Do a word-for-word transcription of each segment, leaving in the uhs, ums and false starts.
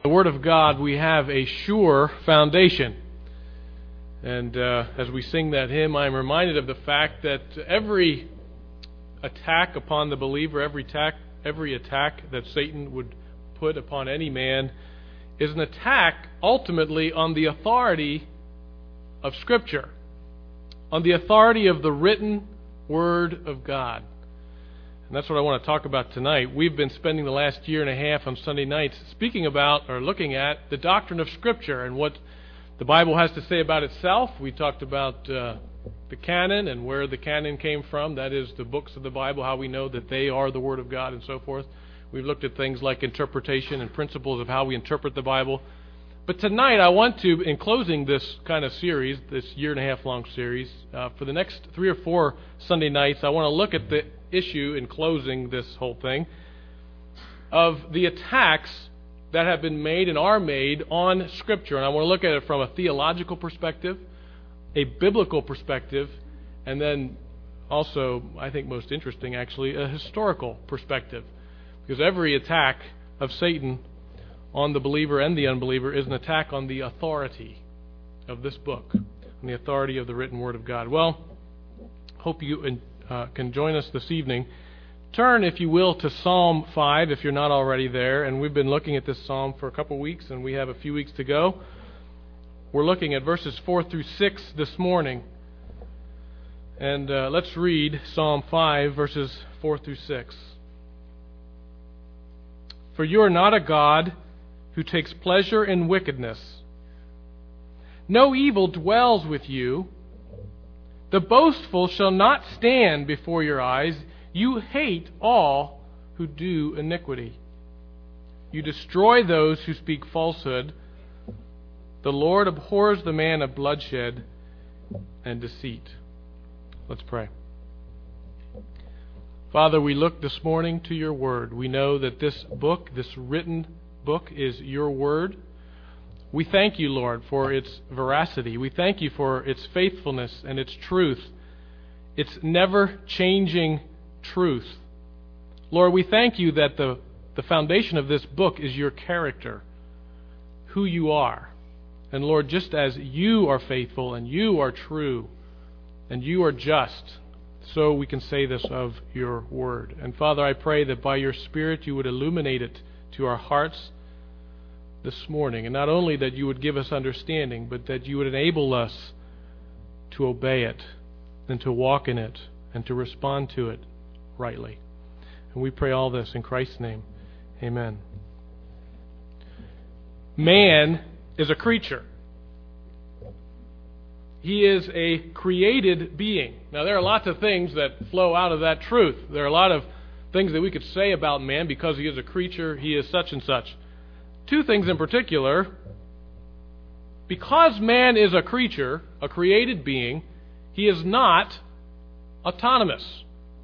The Word of God, we have a sure foundation. And uh, as we sing that hymn, I am reminded of the fact that every attack upon the believer, every attack, every attack that Satan would put upon any man is an attack ultimately on the authority of Scripture, on the authority of the written Word of God. And that's what I want to talk about tonight. We've been spending the last year and a half on Sunday nights speaking about or looking at the doctrine of Scripture and what the Bible has to say about itself. We talked about uh, the canon and where the canon came from. That is the books of the Bible, how we know that they are the Word of God and so forth. We've looked at things like interpretation and principles of how we interpret the Bible. But tonight I want to, in closing this kind of series, this year and a half long series, uh, for the next three or four Sunday nights, I want to look at the issue in closing this whole thing of the attacks that have been made and are made on Scripture. And I want to look at it from a theological perspective, a biblical perspective, and then also, I think most interesting actually, a historical perspective. Because every attack of Satan on the believer and the unbeliever is an attack on the authority of this book, on the authority of the written Word of God. Well, hope you uh, can join us this evening. Turn, if you will, to Psalm five if you're not already there. And we've been looking at this psalm for a couple weeks, and we have a few weeks to go. We're looking at verses four through six this morning. And uh, let's read Psalm five, verses four through six. For you are not a God who takes pleasure in wickedness. No evil dwells with you. The boastful shall not stand before your eyes. You hate all who do iniquity. You destroy those who speak falsehood. The Lord abhors the man of bloodshed and deceit. Let's pray. Father, we look this morning to your word. We know that this book, this written book, is your word. We thank you, Lord, for its veracity. We thank you for its faithfulness and its truth, its never-changing truth. Lord, we thank you that the, the foundation of this book is your character, who you are. And Lord, just as you are faithful and you are true and you are just, so we can say this of your word. And Father, I pray that by your Spirit you would illuminate it to our hearts this morning. And not only that you would give us understanding, but that you would enable us to obey it and to walk in it and to respond to it rightly. And we pray all this in Christ's name. Amen. Man is a creature. He is a created being. Now, there are lots of things that flow out of that truth. There are a lot of things that we could say about man because he is a creature, he is such and such. Two things in particular. Because man is a creature, a created being, he is not autonomous.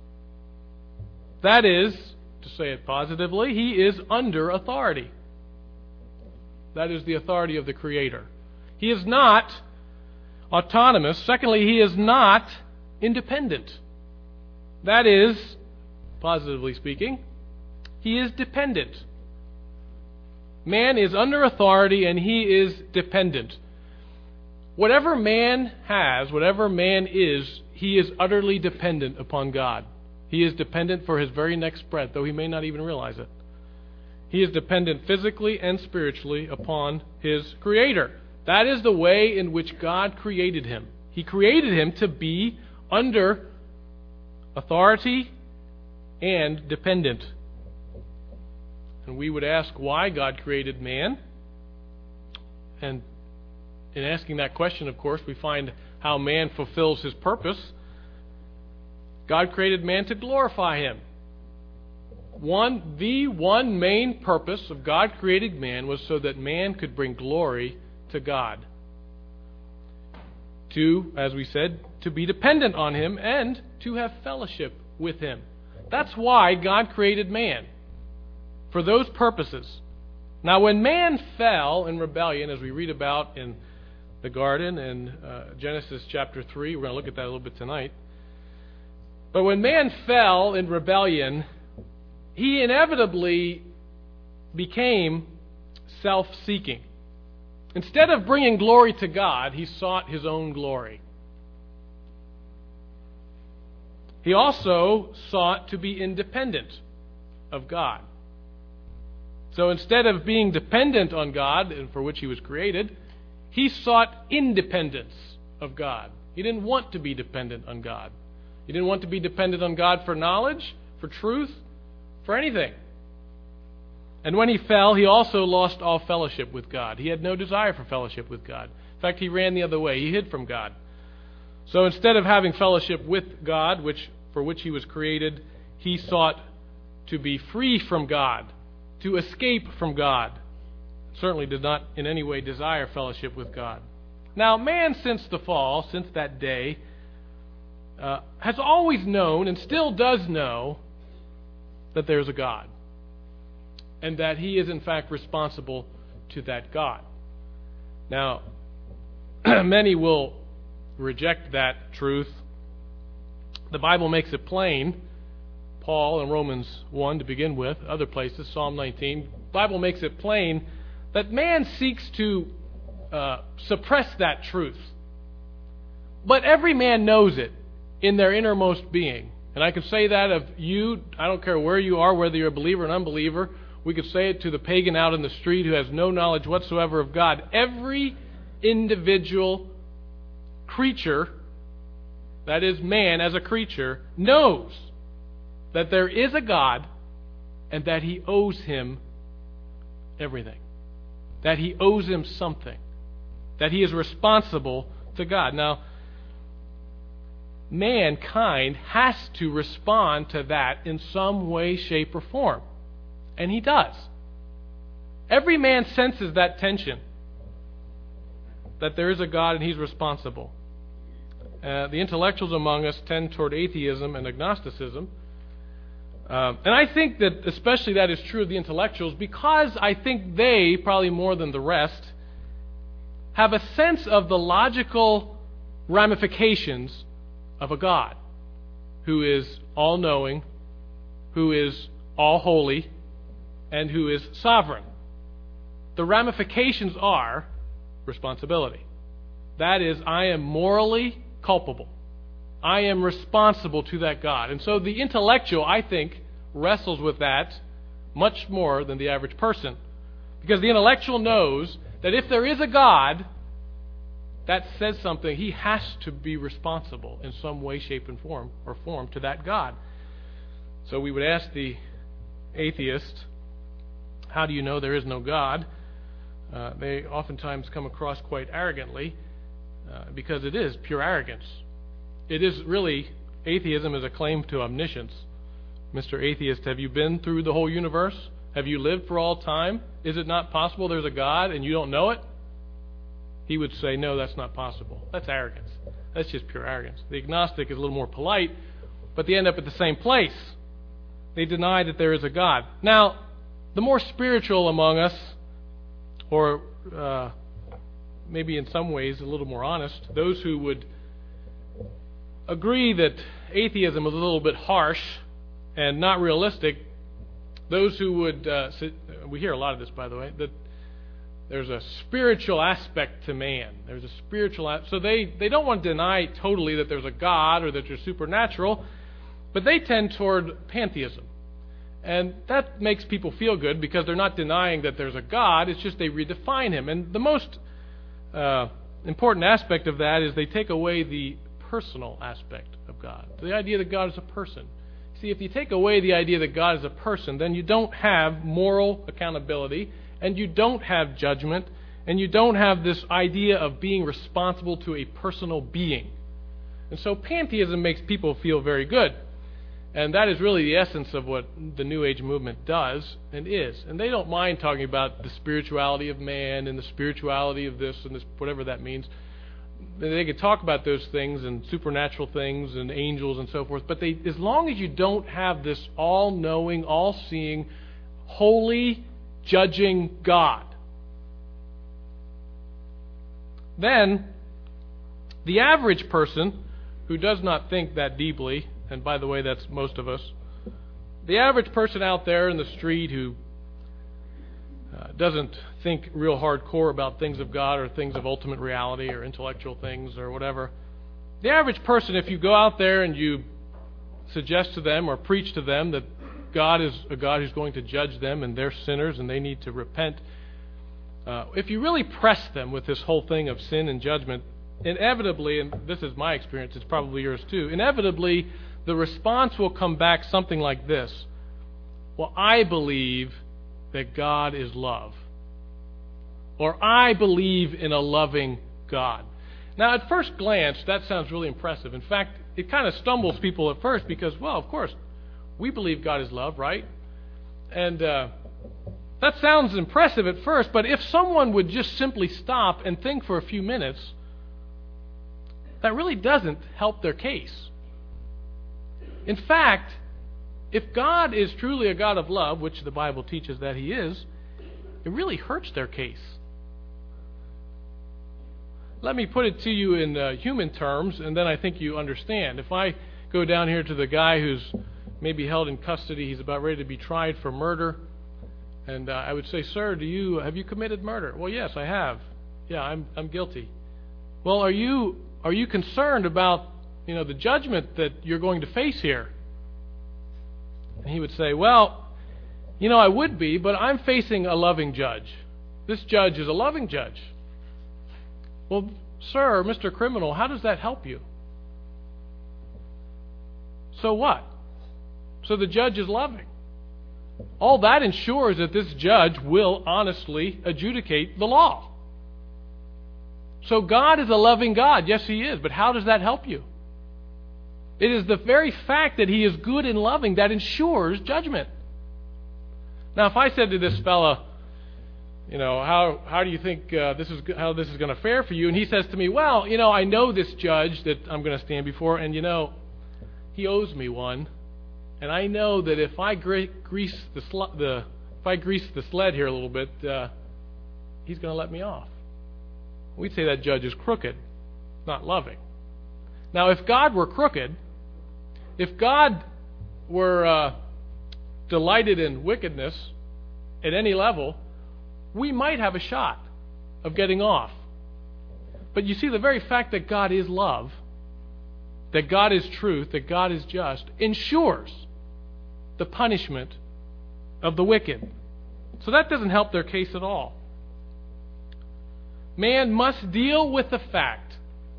That is, to say it positively, he is under authority. That is the authority of the Creator. He is not autonomous. Secondly, he is not independent. That is, positively speaking, he is dependent. Man is under authority and he is dependent. Whatever man has, whatever man is, he is utterly dependent upon God. He is dependent for his very next breath, though he may not even realize it. He is dependent physically and spiritually upon his Creator. That is the way in which God created him. He created him to be under authority and dependent. And we would ask why God created man. And in asking that question, of course, we find how man fulfills his purpose. God created man to glorify him. One, the one main purpose of God creating man was so that man could bring glory to God. To, as we said, to be dependent on him and to have fellowship with him. That's why God created man. For those purposes. Now, when man fell in rebellion, as we read about in the garden in uh, Genesis chapter three, we're going to look at that a little bit tonight. But when man fell in rebellion, he inevitably became self-seeking. Instead of bringing glory to God, he sought his own glory. He also sought to be independent of God. So instead of being dependent on God, and for which he was created, he sought independence of God. He didn't want to be dependent on God. He didn't want to be dependent on God for knowledge, for truth, for anything. And when he fell, he also lost all fellowship with God. He had no desire for fellowship with God. In fact, he ran the other way. He hid from God. So instead of having fellowship with God, which for which he was created, he sought to be free from God, to escape from God. Certainly did not in any way desire fellowship with God. Now, man since the fall, since that day, uh, has always known and still does know that there's a God, and that he is in fact responsible to that God. Now, many will reject that truth. The Bible makes it plain. Paul in Romans one to begin with, other places, Psalm nineteen, the Bible makes it plain that man seeks to uh, suppress that truth. But every man knows it in their innermost being. And I can say that of you, I don't care where you are, whether you're a believer or an unbeliever. We could say it to the pagan out in the street who has no knowledge whatsoever of God. Every individual creature, that is man as a creature, knows that there is a God and that he owes him everything. That he owes him something. That he is responsible to God. Now, mankind has to respond to that in some way, shape, or form. And he does. Every man senses that tension, that there is a God and he's responsible. Uh, the intellectuals among us tend toward atheism and agnosticism. Um, and I think that especially that is true of the intellectuals because I think they, probably more than the rest, have a sense of the logical ramifications of a God who is all-knowing, who is all-holy, and who is sovereign. The ramifications are responsibility. That is, I am morally culpable. I am responsible to that God. And so the intellectual, I think, wrestles with that much more than the average person. Because the intellectual knows that if there is a God, that says something. He has to be responsible in some way, shape, and form or form to that God. So we would ask the atheist, how do you know there is no God? Uh, they oftentimes come across quite arrogantly uh, because it is pure arrogance. It is really, atheism is a claim to omniscience. Mister Atheist, have you been through the whole universe? Have you lived for all time? Is it not possible there's a God and you don't know it? He would say, no, that's not possible. That's arrogance. That's just pure arrogance. The agnostic is a little more polite, but they end up at the same place. They deny that there is a God. Now, the more spiritual among us, or uh, maybe in some ways a little more honest, those who would agree that atheism is a little bit harsh and not realistic, those who would, uh, sit, we hear a lot of this, by the way, that there's a spiritual aspect to man. There's a spiritual aspect. So they, they don't want to deny totally that there's a God or that there's supernatural, but they tend toward pantheism. And that makes people feel good because they're not denying that there's a God. It's just they redefine him. And the most uh, important aspect of that is they take away the personal aspect of God. The idea that God is a person. See, if you take away the idea that God is a person, then you don't have moral accountability, and you don't have judgment, and you don't have this idea of being responsible to a personal being. And so pantheism makes people feel very good. And that is really the essence of what the New Age movement does and is. And they don't mind talking about the spirituality of man and the spirituality of this and this, whatever that means. They could talk about those things and supernatural things and angels and so forth, but they, as long as you don't have this all-knowing, all-seeing, holy, judging God, then the average person who does not think that deeply, and by the way, that's most of us, the average person out there in the street who uh, doesn't think real hardcore about things of God or things of ultimate reality or intellectual things or whatever. The average person, if you go out there and you suggest to them or preach to them that God is a God who's going to judge them and they're sinners and they need to repent, uh, if you really press them with this whole thing of sin and judgment, inevitably, and this is my experience, it's probably yours too, inevitably the response will come back something like this: well, I believe that God is love. Or I believe in a loving God. Now, at first glance, that sounds really impressive. In fact, it kind of stumbles people at first because, well, of course, we believe God is love, right? And uh, that sounds impressive at first, but if someone would just simply stop and think for a few minutes, that really doesn't help their case. In fact, if God is truly a God of love, which the Bible teaches that He is, it really hurts their case. Let me put it to you in uh, human terms, and then I think you understand. If I go down here to the guy who's maybe held in custody, he's about ready to be tried for murder, and uh, I would say, "Sir, do you have you committed murder?" "Well, yes, I have. Yeah, I'm I'm guilty." "Well, are you are you concerned about, you know, the judgment that you're going to face here?" And he would say, "Well, you know, I would be, but I'm facing a loving judge. This judge is a loving judge." "Well, sir, Mister Criminal, how does that help you?" "So what? So the judge is loving. All that ensures that this judge will honestly adjudicate the law. So God is a loving God. Yes, He is. But how does that help you? It is the very fact that He is good and loving that ensures judgment." Now, if I said to this fella, you know, how how do you think uh, this is how this is going to fare for you? And he says to me, "Well, you know, I know this judge that I'm going to stand before, and you know, he owes me one, and I know that if I gre- grease the sl- the if I grease the sled here a little bit, uh, he's going to let me off." We'd say that judge is crooked, not loving. Now, if God were crooked, if God were uh, delighted in wickedness at any level, we might have a shot of getting off. But you see, the very fact that God is love, that God is truth, that God is just, ensures the punishment of the wicked. So that doesn't help their case at all. Man must deal with the fact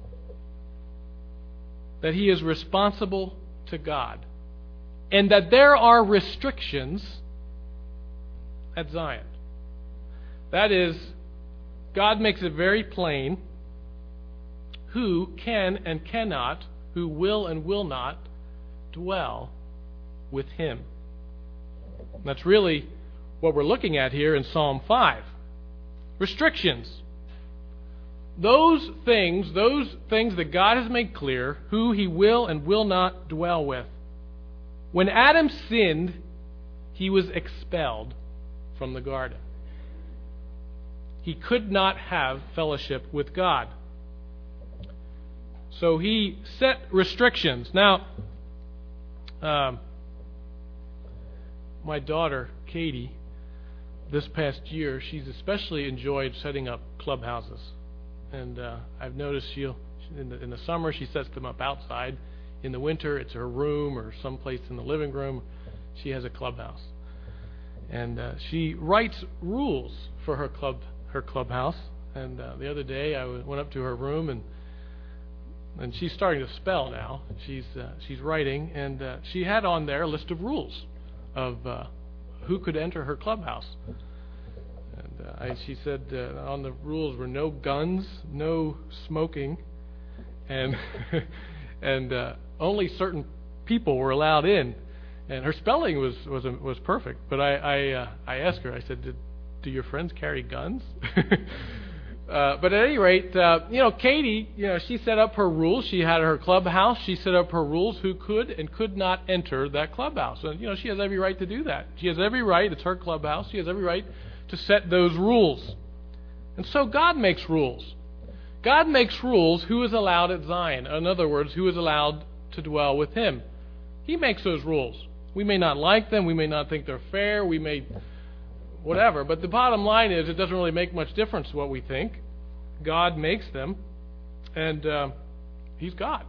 that he is responsible to God and that there are restrictions at Zion. That is, God makes it very plain who can and cannot, who will and will not dwell with Him. And that's really what we're looking at here in Psalm five. Restrictions. Those things, those things that God has made clear, who He will and will not dwell with. When Adam sinned, he was expelled from the garden. He could not have fellowship with God. So He set restrictions. Now, um, my daughter, Katie, this past year, she's especially enjoyed setting up clubhouses. And uh, I've noticed she'll, in the, in the summer, she sets them up outside. In the winter, it's her room or someplace in the living room. She has a clubhouse. And uh, she writes rules for her club, her clubhouse. And uh, the other day, I went up to her room, and and she's starting to spell now. She's uh, she's writing, and uh, she had on there a list of rules of uh, who could enter her clubhouse. And uh, I, she said uh, on the rules were no guns, no smoking, and and uh, only certain people were allowed in. And her spelling was was was perfect. But I I, uh, I asked her. I said, Did, "Do your friends carry guns?" uh, but at any rate, uh, you know, Katie, you know, she set up her rules. She had her clubhouse. She set up her rules who could and could not enter that clubhouse. And you know, she has every right to do that. She has every right. It's her clubhouse. She has every right to set those rules. And so God makes rules. God makes rules who is allowed at Zion. In other words, who is allowed to dwell with Him. He makes those rules. We may not like them. We may not think they're fair. We may whatever. But the bottom line is it doesn't really make much difference what we think. God makes them, and uh, He's God.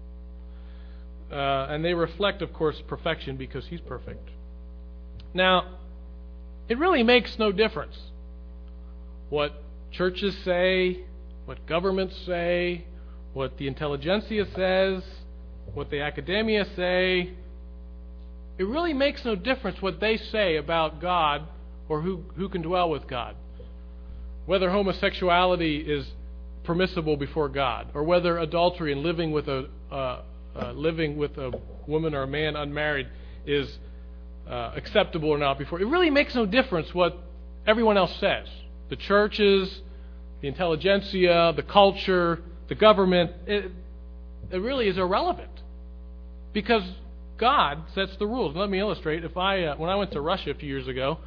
Uh, and they reflect, of course, perfection because He's perfect. Now, it really makes no difference what churches say, what governments say, what the intelligentsia says, what the academia say. It really makes no difference what they say about God or who, who can dwell with God. Whether homosexuality is permissible before God, or whether adultery and living with a uh, uh, living with a woman or a man unmarried is uh, acceptable or not before. It really makes no difference what everyone else says. The churches, the intelligentsia, the culture, the government. It, it really is irrelevant because God sets the rules. Let me illustrate. If I uh, when I went to Russia a few years ago,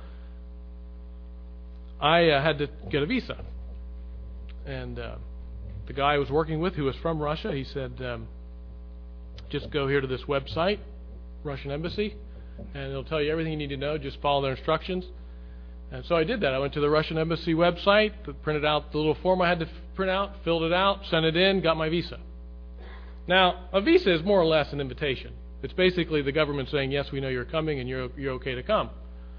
I uh, had to get a visa. And uh, the guy I was working with, who was from Russia, he said, um, just go here to this website, Russian Embassy, and it'll tell you everything you need to know. Just follow their instructions. And so I did that. I went to the Russian Embassy website, printed out the little form I had to print out, filled it out, sent it in, got my visa. Now, a visa is more or less an invitation. It's basically the government saying, yes, we know you're coming and you're you're okay to come.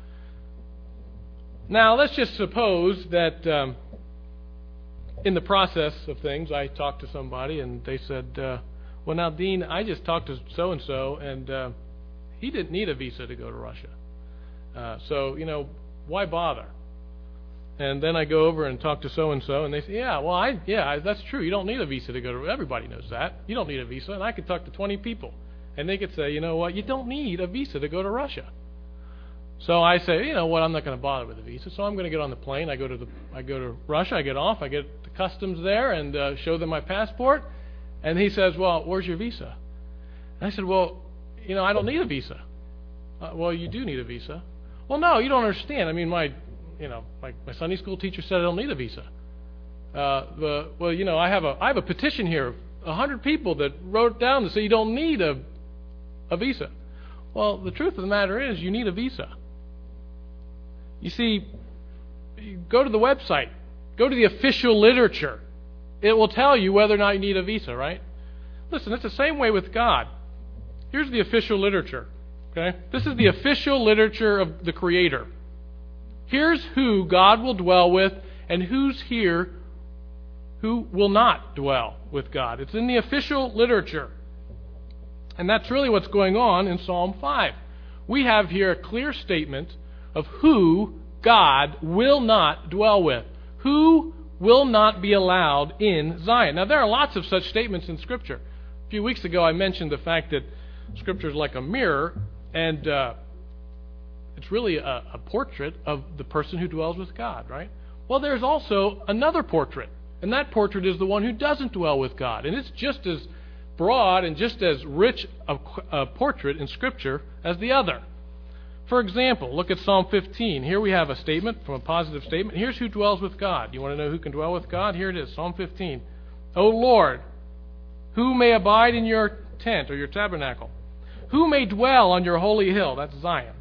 Now, let's just suppose that um, in the process of things, I talked to somebody and they said, uh, well, now, Dean, I just talked to so-and-so and uh, he didn't need a visa to go to Russia. Uh, so, you know, why bother? And then I go over and talk to so-and-so and they say, yeah, well, I yeah, that's true. You don't need a visa to go to, everybody knows that. You don't need a visa. And I could talk to twenty people and they could say, you know what, you don't need a visa to go to Russia. So I say, you know what, I'm not going to bother with a visa, so I'm going to get on the plane. I go to the, I go to Russia. I get off. I get the customs there and uh, show them my passport. And he says, well, where's your visa? And I said, well, you know, I don't need a visa. Uh, well, you do need a visa. Well, no, you don't understand. I mean, my, you know, my, my Sunday school teacher said I don't need a visa. Uh, the, well, you know, I have a, I have a petition here of a hundred people that wrote down to say you don't need a, a visa. Well, the truth of the matter is, you need a visa. You see, you go to the website, go to the official literature. It will tell you whether or not you need a visa, right? Listen, it's the same way with God. Here's the official literature. Okay? This is the official literature of the Creator. Here's who God will dwell with and who's here who will not dwell with God. It's in the official literature. And that's really what's going on in Psalm five. We have here a clear statement of who God will not dwell with. Who will not be allowed in Zion. Now, there are lots of such statements in Scripture. A few weeks ago, I mentioned the fact that Scripture is like a mirror, and uh, it's really a, a portrait of the person who dwells with God, right? Well, there's also another portrait, and that portrait is the one who doesn't dwell with God. And it's just as broad and just as rich a, a portrait in Scripture as the other. For example, look at Psalm fifteen. Here we have a statement from a positive statement. Here's who dwells with God. You want to know who can dwell with God? Here it is, Psalm fifteen. O Lord, who may abide in your tent or your tabernacle? Who may dwell on your holy hill? That's Zion.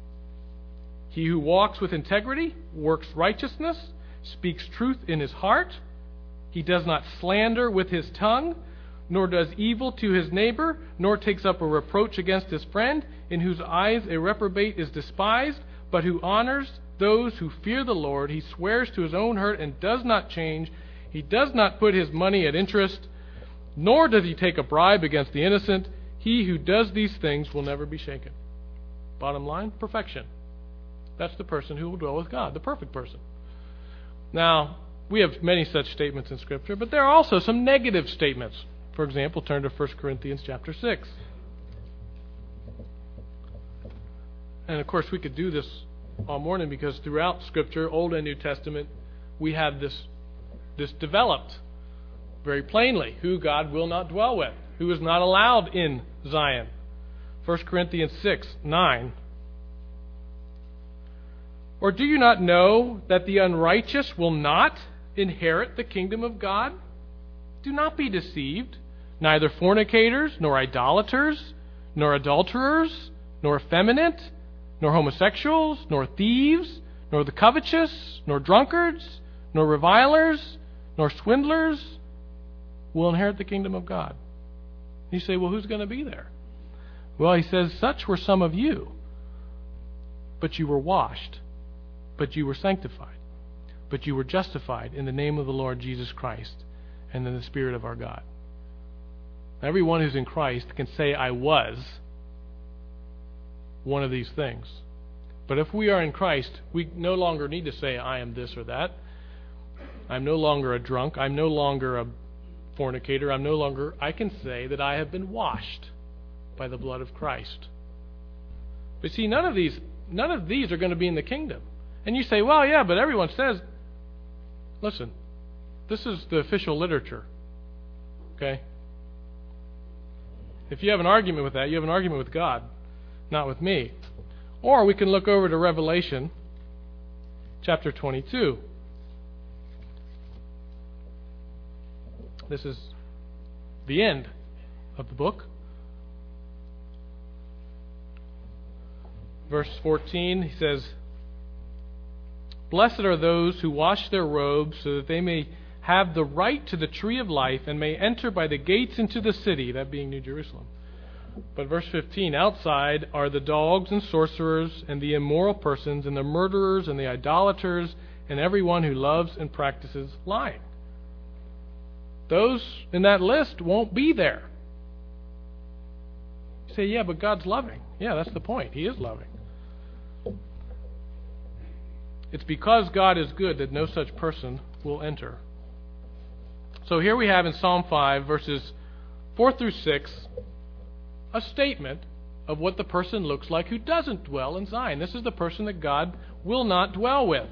He who walks with integrity, works righteousness, speaks truth in his heart. He does not slander with his tongue, nor does evil to his neighbor, nor takes up a reproach against his friend, in whose eyes a reprobate is despised, but who honors those who fear the Lord. He swears to his own hurt and does not change. He does not put his money at interest, nor does he take a bribe against the innocent. He who does these things will never be shaken. Bottom line, perfection. That's the person who will dwell with God, the perfect person. Now, we have many such statements in Scripture, but there are also some negative statements. For example, turn to First Corinthians chapter six. And of course, we could do this all morning because throughout Scripture, Old and New Testament, we have this, this developed very plainly, who God will not dwell with, who is not allowed in Zion. First Corinthians six, nine. Or do you not know that the unrighteous will not inherit the kingdom of God? Do not be deceived. Neither fornicators, nor idolaters, nor adulterers, nor effeminate, nor homosexuals, nor thieves, nor the covetous, nor drunkards, nor revilers, nor swindlers will inherit the kingdom of God. You say, well, who's going to be there? Well, he says, such were some of you, but you were washed, but you were sanctified, but you were justified in the name of the Lord Jesus Christ and in the Spirit of our God. Everyone who's in Christ can say, I was one of these things. But if we are in Christ, we no longer need to say, I am this or that. I'm no longer a drunk. I'm no longer a fornicator. I'm no longer, I can say that I have been washed by the blood of Christ. But see, none of these, none of these are going to be in the kingdom. And you say, well, yeah, but everyone says, listen, this is the official literature. Okay? If you have an argument with that, you have an argument with God, not with me. Or we can look over to Revelation chapter twenty-two. This is the end of the book. Verse fourteen, he says, Blessed are those who wash their robes so that they may have the right to the tree of life and may enter by the gates into the city, that being New Jerusalem. But verse fifteen, outside are the dogs and sorcerers and the immoral persons and the murderers and the idolaters and everyone who loves and practices lying. Those in that list won't be there. You say, yeah, but God's loving. Yeah, that's the point. He is loving. It's because God is good that no such person will enter. So here we have in Psalm five, verses four through six, a statement of what the person looks like who doesn't dwell in Zion. This is the person that God will not dwell with.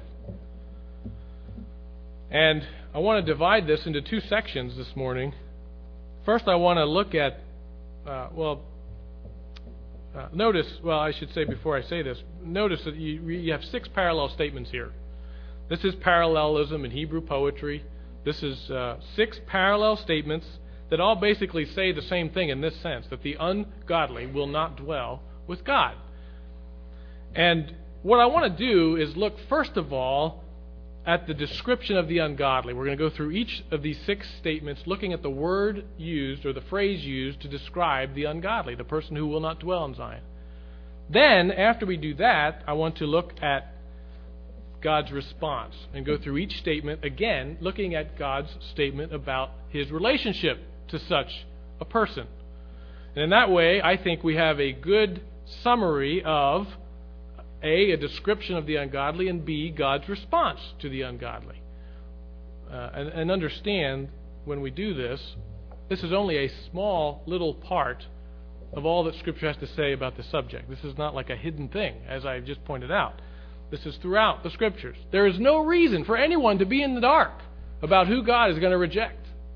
And I want to divide this into two sections this morning. First, I want to look at, uh, well, uh, notice, well, I should say before I say this, notice that you, you have six parallel statements here. This is parallelism in Hebrew poetry. This is uh, six parallel statements that all basically say the same thing in this sense, that the ungodly will not dwell with God. And what I want to do is look, first of all, at the description of the ungodly. We're going to go through each of these six statements, looking at the word used or the phrase used to describe the ungodly, the person who will not dwell in Zion. Then, after we do that, I want to look at God's response and go through each statement, again, looking at God's statement about His relationship to such a person. And in that way, I think we have a good summary of A, a description of the ungodly, and B, God's response to the ungodly. Uh, and, and understand, when we do this, this is only a small little part of all that Scripture has to say about the subject. This is not like a hidden thing, as I've just pointed out. This is throughout the Scriptures. There is no reason for anyone to be in the dark about who God is going to reject.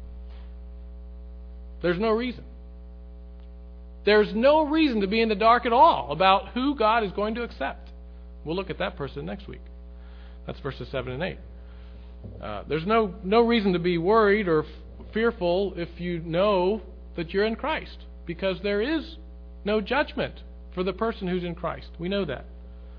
There's no reason. There's no reason to be in the dark at all about who God is going to accept. We'll look at that person next week. That's verses seven and eight. Uh, there's no, no reason to be worried or f- fearful if you know that you're in Christ, because there is no judgment for the person who's in Christ. We know that.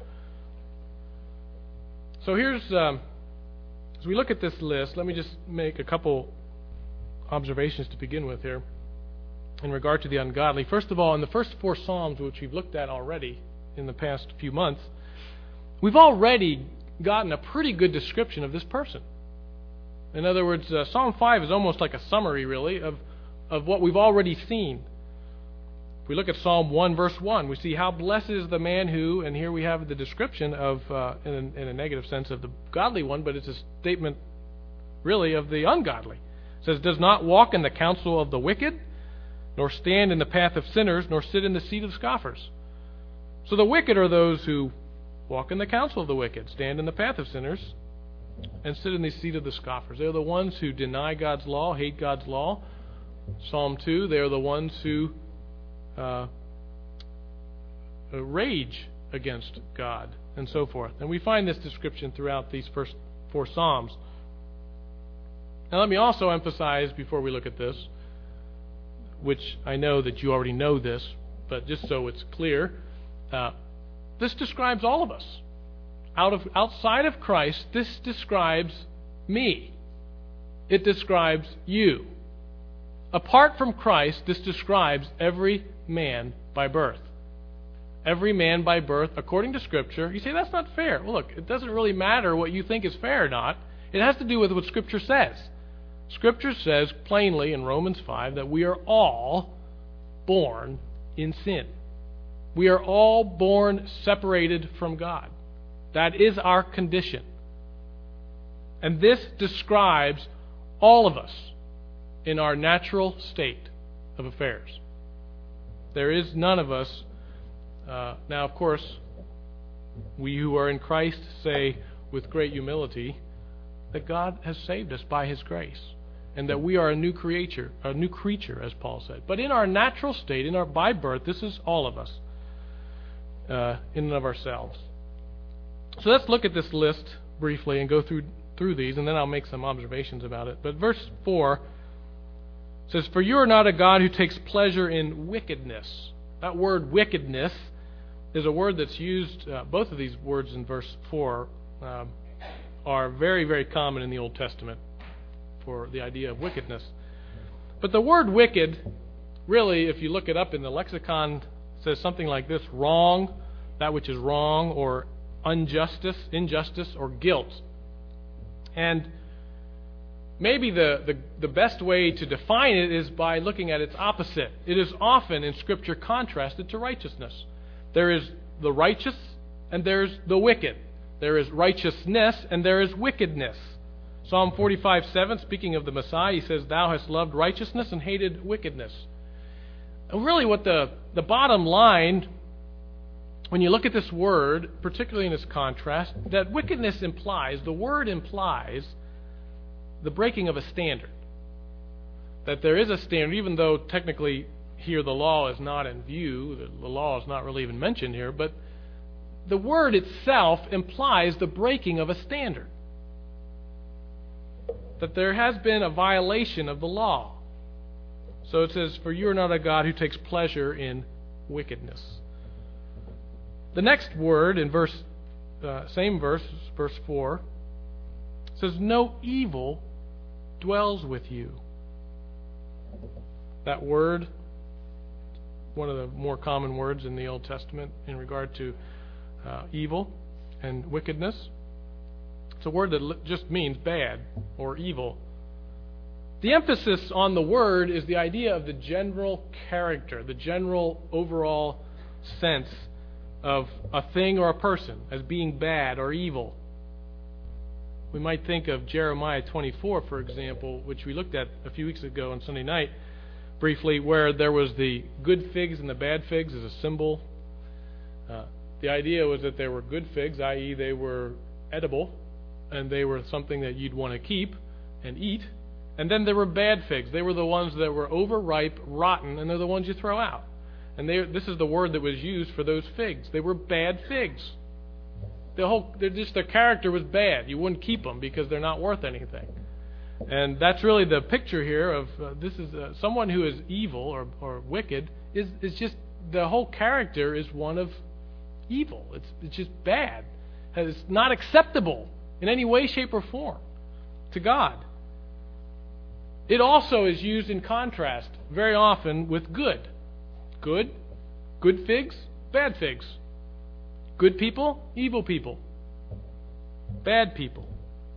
So here's, um, as we look at this list, let me just make a couple observations to begin with here in regard to the ungodly. First of all, in the first four Psalms, which we've looked at already in the past few months, we've already gotten a pretty good description of this person. In other words, uh, Psalm five is almost like a summary, really, of, of what we've already seen. If we look at Psalm one, verse one, we see how blessed is the man who, and here we have the description of, uh, in, a, in a negative sense, of the godly one, but it's a statement, really, of the ungodly. It says, does not walk in the counsel of the wicked, nor stand in the path of sinners, nor sit in the seat of scoffers. So the wicked are those who walk in the counsel of the wicked, stand in the path of sinners, and sit in the seat of the scoffers. They're the ones who deny God's law, hate God's law. Psalm two, they're the ones who uh, rage against God, and so forth. And we find this description throughout these first four Psalms. Now let me also emphasize, before we look at this, which I know that you already know this, but just so it's clear, uh, this describes all of us. out of outside of Christ, this describes me. It describes you. Apart from Christ, this describes every man by birth. Every man by birth, according to Scripture. You say, that's not fair. Well, look, it doesn't really matter what you think is fair or not. It has to do with what Scripture says. Scripture says plainly in Romans five that we are all born in sin. We are all born separated from God. That is our condition. And this describes all of us in our natural state of affairs. There is none of us. Uh, now, of course, we who are in Christ say with great humility that God has saved us by His grace, and that we are a new creature, a new creature, as Paul said. But in our natural state, in our by birth, this is all of us, uh, in and of ourselves. So let's look at this list briefly and go through through these, and then I'll make some observations about it. But verse four says, "For you are not a God who takes pleasure in wickedness." That word wickedness is a word that's used, uh, both of these words in verse four um, are very, very common in the Old Testament for the idea of wickedness. But the word wicked, really, if you look it up in the lexicon, says something like this: wrong, that which is wrong, or injustice, injustice, or guilt. And maybe the, the, the best way to define it is by looking at its opposite. It is often in Scripture contrasted to righteousness. There is the righteous and there's the wicked. There is righteousness and there is wickedness. Psalm forty-five seven, speaking of the Messiah, he says, "Thou hast loved righteousness and hated wickedness." And really what the, the bottom line, when you look at this word, particularly in its contrast, that wickedness implies, the word implies the breaking of a standard. That there is a standard, even though technically here the law is not in view, the, the law is not really even mentioned here, but the word itself implies the breaking of a standard. That there has been a violation of the law. So it says, "For you are not a God who takes pleasure in wickedness." The next word in verse, uh, same verse, verse four, says, "No evil dwells with you." That word, one of the more common words in the Old Testament in regard to uh, evil and wickedness. It's a word that just means bad or evil. The emphasis on the word is the idea of the general character, the general overall sense of a thing or a person as being bad or evil. We might think of Jeremiah twenty-four, for example, which we looked at a few weeks ago on Sunday night, briefly, where there was the good figs and the bad figs as a symbol. Uh, the idea was that there were good figs, that is they were edible, and they were something that you'd want to keep and eat. And then there were bad figs. They were the ones that were overripe, rotten, and they're the ones you throw out. And they, this is the word that was used for those figs. They were bad figs. The whole, they're just their character was bad. You wouldn't keep them because they're not worth anything. And that's really the picture here of uh, this is uh, someone who is evil or, or wicked is is just the whole character is one of evil. It's it's just bad. It's not acceptable in any way, shape, or form to God. It also is used in contrast very often with good. Good, good figs, bad figs. Good people, evil people. Bad people.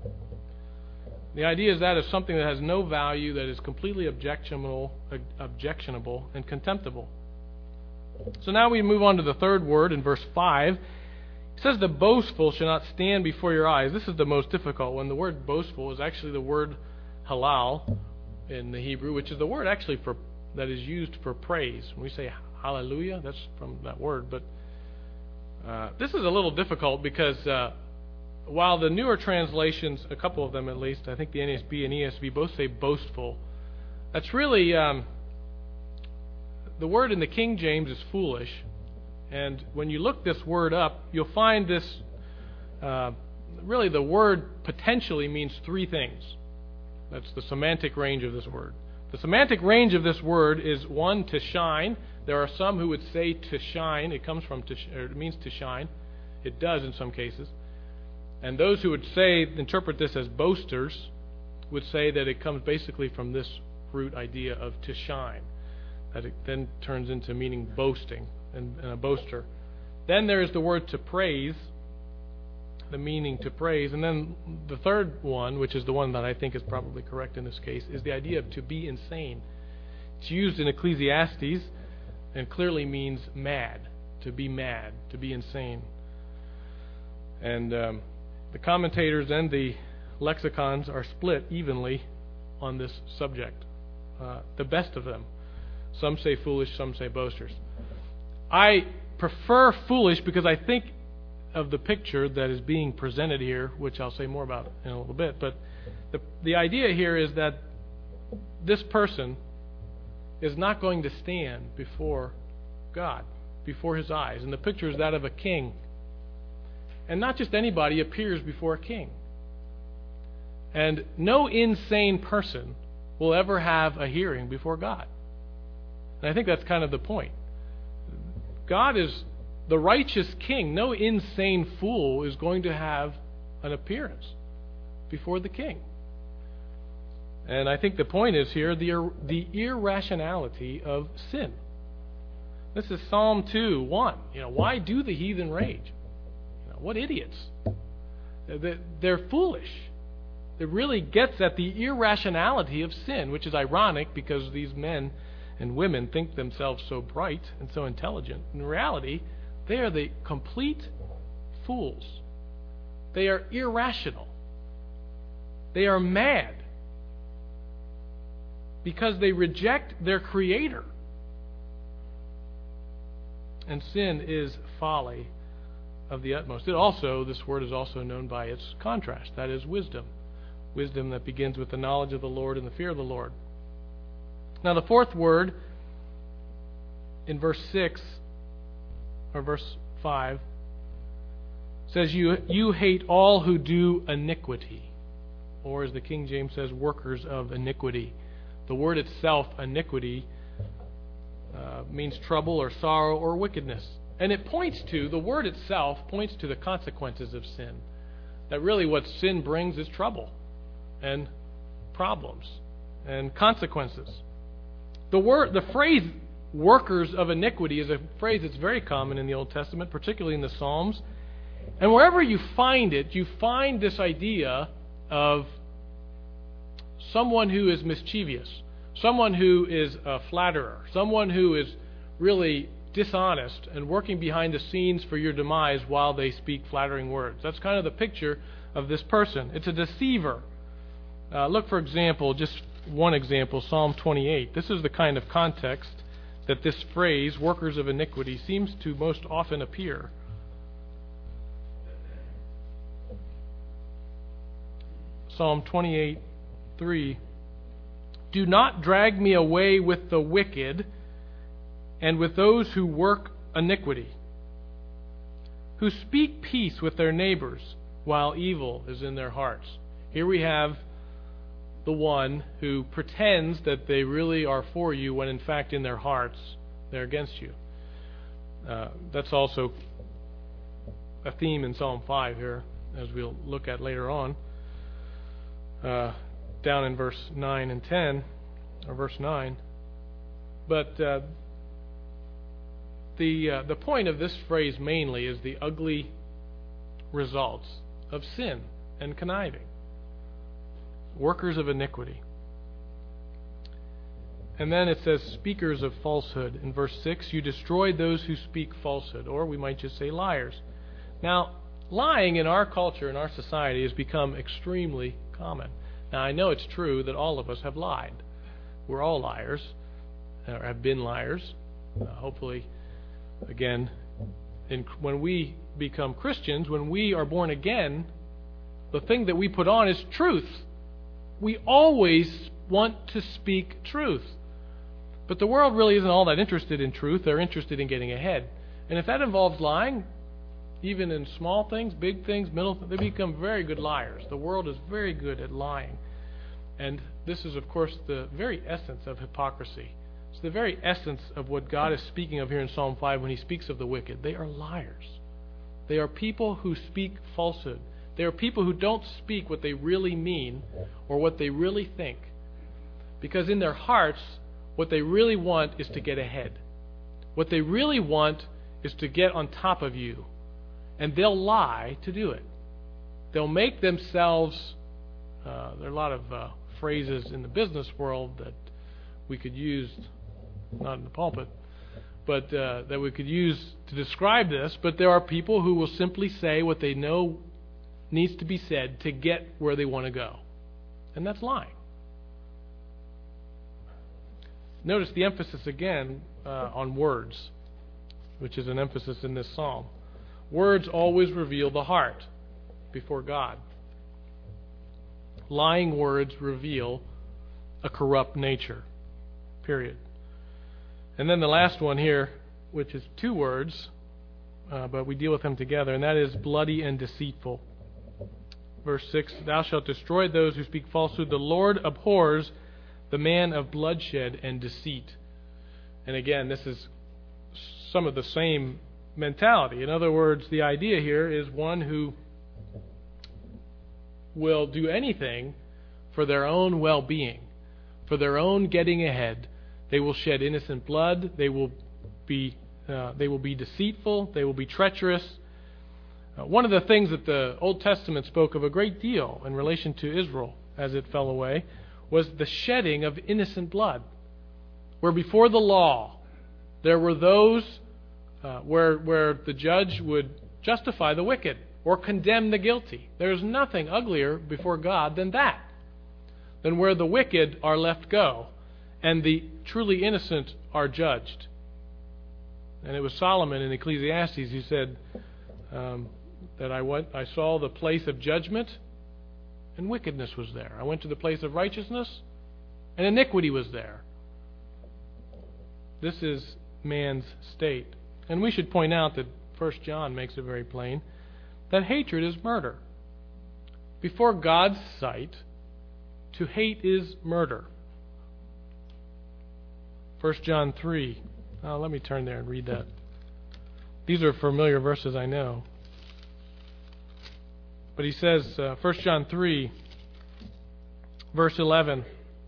The idea is that is something that has no value, that is completely objectionable, objectionable and contemptible. So now we move on to the third word in verse five. It says, "The boastful shall not stand before your eyes." This is the most difficult one. The word boastful is actually the word halal in the Hebrew, which is the word actually for that is used for praise. When we say hallelujah, that's from that word. But uh, this is a little difficult because uh, while the newer translations, a couple of them at least, I think the N A S B and E S V both say boastful, that's really, um, the word in the King James is foolish. And when you look this word up, you'll find this, uh, really the word potentially means three things. That's the semantic range of this word. The semantic range of this word is, one, to shine. There are some who would say to shine. It comes from, to sh- or it means to shine. It does in some cases. And those who would say, interpret this as boasters, would say that it comes basically from this root idea of to shine, that it then turns into meaning boasting and, and a boaster. Then there is the word to praise, the meaning to praise. And then the third one, which is the one that I think is probably correct in this case, is the idea of to be insane. It's used in Ecclesiastes and clearly means mad, to be mad, to be insane. And um, the commentators and the lexicons are split evenly on this subject, uh, the best of them. Some say foolish, some say boasters. I prefer foolish because I think of the picture that is being presented here, which I'll say more about in a little bit. But the the idea here is that this person is not going to stand before God, before His eyes. And the picture is that of a king. And not just anybody appears before a king. And no insane person will ever have a hearing before God. And I think that's kind of the point. God is the righteous king. No insane fool is going to have an appearance before the king. And I think the point is here the ir- the irrationality of sin. This is Psalm two one. You know, why do the heathen rage? You know, what idiots! They're foolish. It really gets at the irrationality of sin, which is ironic because these men and women think themselves so bright and so intelligent. In reality, they are the complete fools. They are irrational. They are mad because they reject their Creator. And sin is folly of the utmost. It also, this word is also known by its contrast. That is wisdom. Wisdom that begins with the knowledge of the Lord and the fear of the Lord. Now the fourth word in verse six or verse five says you you hate all who do iniquity, or as the King James says, workers of iniquity. The word itself, iniquity, uh, means trouble or sorrow or wickedness. And it points to, the word itself points to the consequences of sin. That really what sin brings is trouble and problems and consequences. The word, the phrase workers of iniquity is a phrase that's very common in the Old Testament, particularly in the Psalms. And wherever you find it, you find this idea of someone who is mischievous, someone who is a flatterer, someone who is really dishonest and working behind the scenes for your demise while they speak flattering words. That's kind of the picture of this person. It's a deceiver. Uh, look, for example, just one example, Psalm twenty-eight. This is the kind of context that this phrase, workers of iniquity, seems to most often appear. Psalm twenty-eight, three. Do not drag me away with the wicked and with those who work iniquity, who speak peace with their neighbors while evil is in their hearts. Here we have the one who pretends that they really are for you when in fact in their hearts they're against you. Uh, that's also a theme in Psalm five here, as we'll look at later on. Uh, down in verse nine and ten, or verse nine. But uh, the uh, the point of this phrase mainly is the ugly results of sin and conniving. Workers of iniquity. And then it says speakers of falsehood. In verse six, you destroy those who speak falsehood, or we might just say liars. Now, lying in our culture, in our society, has become extremely common. Now, I know it's true that all of us have lied. We're all liars, or have been liars. Uh, hopefully, again, in, when we become Christians, when we are born again, the thing that we put on is truth. We always want to speak truth. But the world really isn't all that interested in truth. They're interested in getting ahead. And if that involves lying, even in small things, big things, middle things, they become very good liars. The world is very good at lying. And this is, of course, the very essence of hypocrisy. It's the very essence of what God is speaking of here in Psalm five when He speaks of the wicked. They are liars. They are people who speak falsehood. They are people who don't speak what they really mean or what they really think. Because in their hearts, what they really want is to get ahead. What they really want is to get on top of you. And they'll lie to do it. They'll make themselves, uh, there are a lot of uh, phrases in the business world that we could use, not in the pulpit, but uh, that we could use to describe this, but there are people who will simply say what they know needs to be said to get where they want to go. And that's lying. Notice the emphasis again uh, on words, which is an emphasis in this psalm. Words always reveal the heart before God. Lying words reveal a corrupt nature. Period. And then the last one here, which is two words, uh, but we deal with them together, and that is bloody and deceitful. Verse six, thou shalt destroy those who speak falsehood. The Lord abhors the man of bloodshed and deceit. And again, this is some of the same mentality. In other words, the idea here is one who will do anything for their own well-being, for their own getting ahead. They will shed innocent blood. They will be uh, they will be deceitful. They will be treacherous. Uh, one of the things that the Old Testament spoke of a great deal in relation to Israel as it fell away was the shedding of innocent blood. Where before the law there were those uh, where where the judge would justify the wicked or condemn the guilty. There is nothing uglier before God than that, than where the wicked are left go and the truly innocent are judged. And it was Solomon in Ecclesiastes who said um, that I went, I saw the place of judgment, and wickedness was there. I went to the place of righteousness, and iniquity was there. This is man's state. And we should point out that First John makes it very plain that hatred is murder. Before God's sight, to hate is murder. First John three. Oh, let me turn there and read that. These are familiar verses, I know. But he says, uh, First John three, verse eleven.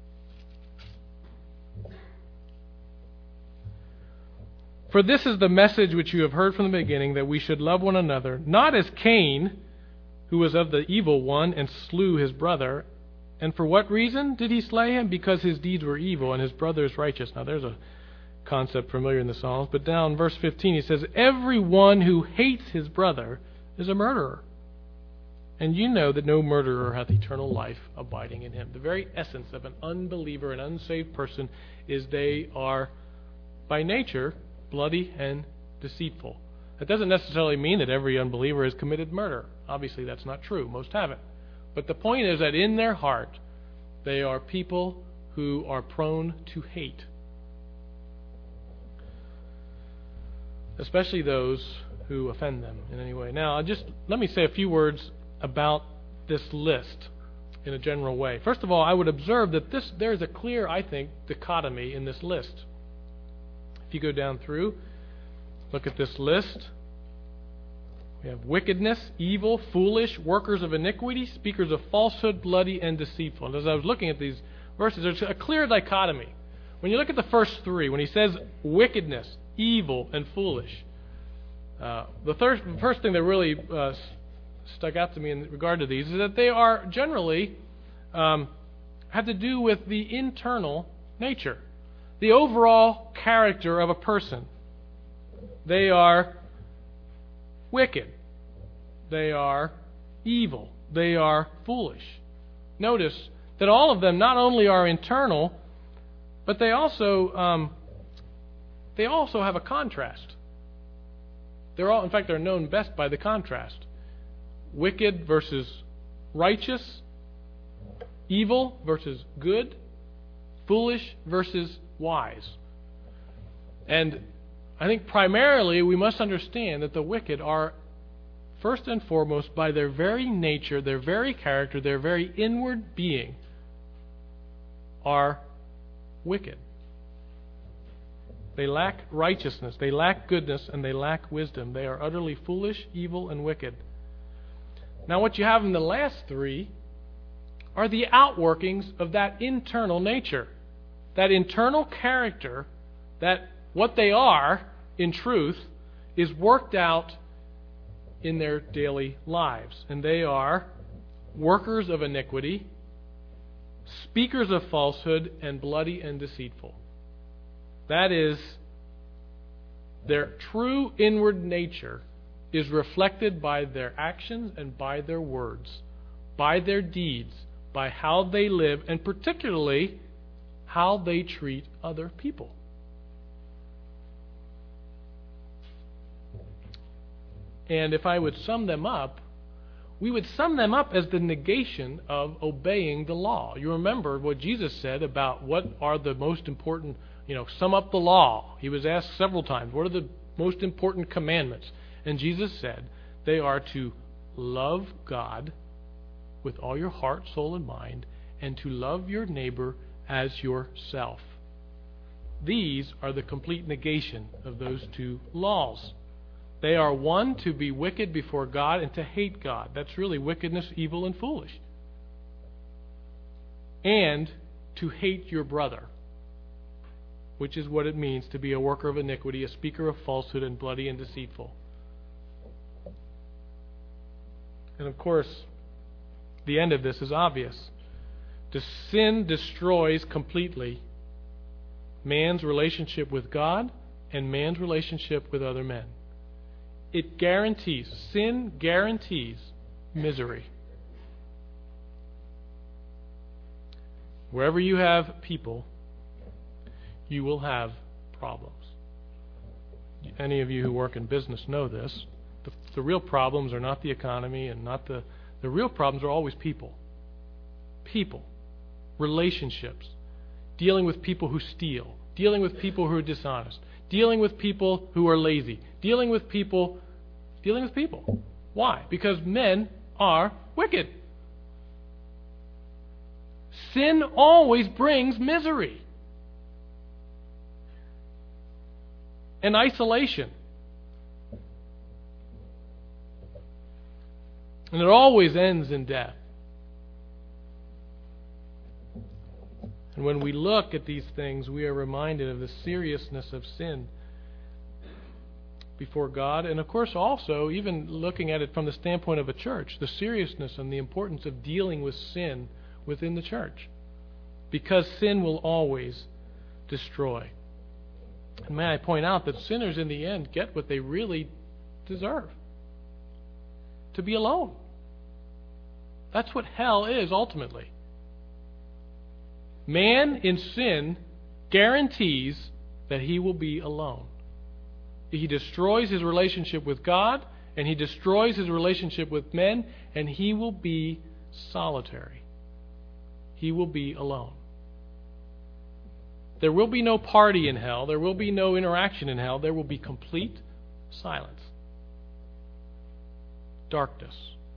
For this is the message which you have heard from the beginning, that we should love one another, not as Cain, who was of the evil one and slew his brother. And for what reason did he slay him? Because his deeds were evil and his brother is righteous. Now there's a concept familiar in the Psalms. But down in verse fifteen he says, everyone who hates his brother is a murderer. And you know that no murderer hath eternal life abiding in him. The very essence of an unbeliever, an unsaved person, is they are by nature bloody and deceitful. That doesn't necessarily mean that every unbeliever has committed murder. Obviously that's not true. Most haven't. But the point is that in their heart, they are people who are prone to hate. Especially those who offend them in any way. Now, just let me say a few words about this list in a general way. First of all, I would observe that this there is a clear, I think, dichotomy in this list. If you go down through, look at this list. We have wickedness, evil, foolish, workers of iniquity, speakers of falsehood, bloody, and deceitful. And as I was looking at these verses, there's a clear dichotomy. When you look at the first three, when he says wickedness, evil, and foolish, uh, the, third, the first thing that really uh, stuck out to me in regard to these is that they are generally um, have to do with the internal nature, the overall character of a person. They are wicked. They are evil. They are foolish. Notice that all of them not only are internal, but they also um, they also have a contrast. They're all, in fact, they're known best by the contrast: wicked versus righteous, evil versus good, foolish versus wise. And I think primarily we must understand that the wicked are, first and foremost, by their very nature, their very character, their very inward being, are wicked. They lack righteousness, they lack goodness, and they lack wisdom. They are utterly foolish, evil, and wicked. Now, what you have in the last three are the outworkings of that internal nature, that internal character, that what they are, in truth, is worked out in their daily lives. And they are workers of iniquity, speakers of falsehood, and bloody and deceitful. That is, their true inward nature is reflected by their actions and by their words, by their deeds, by how they live, and particularly how they treat other people. And if I would sum them up, we would sum them up as the negation of obeying the law. You remember what Jesus said about what are the most important, you know, sum up the law. He was asked several times, what are the most important commandments? And Jesus said they are to love God with all your heart, soul, and mind, and to love your neighbor as yourself. These are the complete negation of those two laws. They are, one, to be wicked before God and to hate God. That's really wickedness, evil, and foolish. And to hate your brother, which is what it means to be a worker of iniquity, a speaker of falsehood, and bloody and deceitful. And of course, the end of this is obvious. The sin destroys completely man's relationship with God and man's relationship with other men. It guarantees, sin guarantees misery. Wherever you have people, you will have problems. Any of you who work in business know this. The, the real problems are not the economy and not the... The real problems are always people. People. Relationships. Dealing with people who steal. Dealing with people who are dishonest. Dealing with people who are lazy. Dealing with people... Dealing with people. Why? Because men are wicked. Sin always brings misery. And isolation. And it always ends in death. And when we look at these things, we are reminded of the seriousness of sin before God, and of course also, even looking at it from the standpoint of a church, the seriousness and the importance of dealing with sin within the church. Because sin will always destroy. And may I point out that sinners in the end get what they really deserve. To be alone. That's what hell is ultimately. Man in sin guarantees that he will be alone. He destroys his relationship with God, and he destroys his relationship with men, and he will be solitary. He will be alone. There will be no party in hell. There will be no interaction in hell. There will be complete silence. Darkness.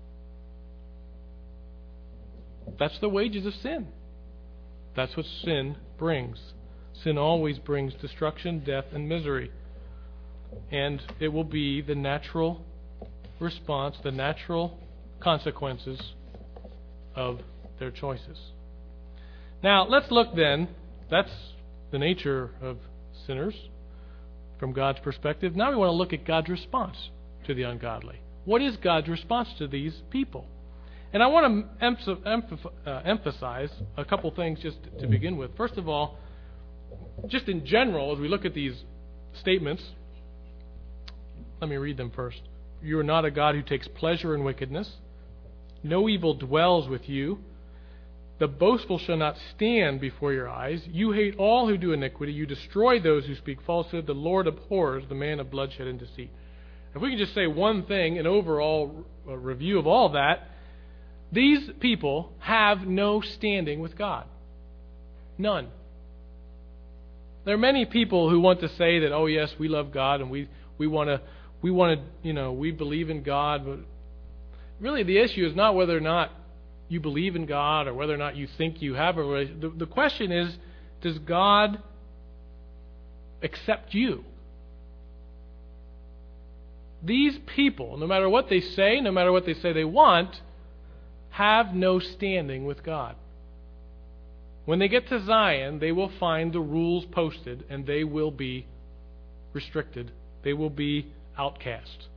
That's the wages of sin. That's what sin brings. Sin always brings destruction, death, and misery. And it will be the natural response, the natural consequences of their choices. Now, let's look then. That's the nature of sinners from God's perspective. Now we want to look at God's response to the ungodly. What is God's response to these people? And I want to emph- uh, emphasize a couple things just to begin with. First of all, just in general, as we look at these statements, let me read them first. You are not a God who takes pleasure in wickedness. No evil dwells with you. The boastful shall not stand before your eyes. You hate all who do iniquity. You destroy those who speak falsehood. The Lord abhors the man of bloodshed and deceit. If we can just say one thing, an overall review of all that, these people have no standing with God. None. There are many people who want to say that, oh yes, we love God and we, we want to, we want to, you know, we believe in God. But really the issue is not whether or not you believe in God or whether or not you think you have a relationship. The, the question is, does God accept you? these people, no matter what they say, no matter what they say they want, have no standing with God. When they get to Zion, they will find the rules posted, and they will be restricted. They will be outcast.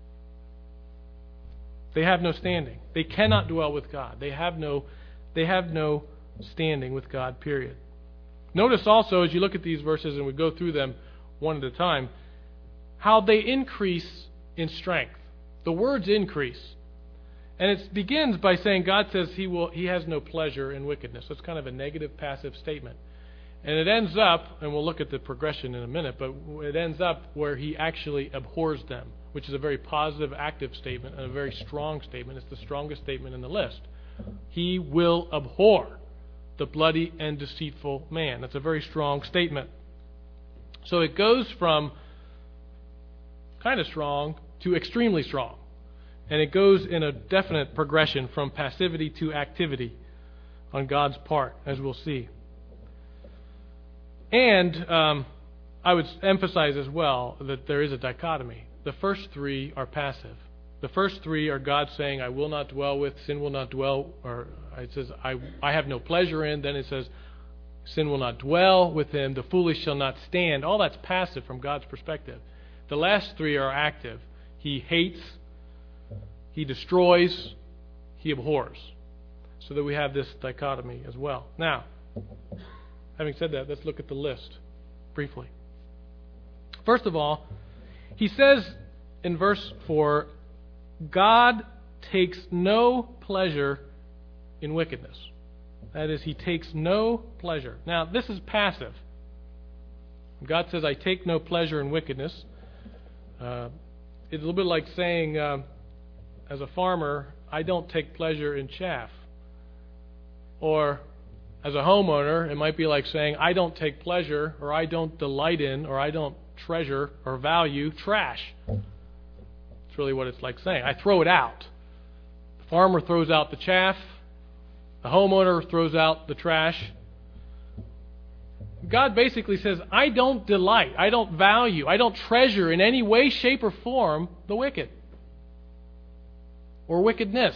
They have no standing. They cannot dwell with God. They have no, they have no standing with God, period. Notice also, as you look at these verses, and we go through them one at a time, how they increase in strength. The words increase. And it begins by saying God says he will he has no pleasure in wickedness. So it's kind of a negative passive statement. And it ends up, and we'll look at the progression in a minute, but it ends up where he actually abhors them, which is a very positive, active statement and a very strong statement. It's the strongest statement in the list. He will abhor the bloody and deceitful man. That's a very strong statement. So it goes from kind of strong to extremely strong. And it goes in a definite progression from passivity to activity on God's part, as we'll see. And um, I would emphasize as well that there is a dichotomy. The first three are passive. The first three are God saying, I will not dwell with, sin will not dwell, or it says, I, I have no pleasure in. Then it says, sin will not dwell with him, the foolish shall not stand. All that's passive from God's perspective. The last three are active. He hates, he destroys, he abhors. So that we have this dichotomy as well. Now, having said that, let's look at the list briefly. First of all, he says in verse four, God takes no pleasure in wickedness. That is, he takes no pleasure. Now, this is passive. God says, I take no pleasure in wickedness. Uh, it's a little bit like saying, uh, as a farmer, I don't take pleasure in chaff. Or, as a homeowner, it might be like saying, I don't take pleasure, or I don't delight in, or I don't treasure or value trash. That's really what it's like saying. I throw it out. The farmer throws out the chaff. The homeowner throws out the trash. God basically says, I don't delight, I don't value, I don't treasure in any way, shape, or form the wicked or wickedness.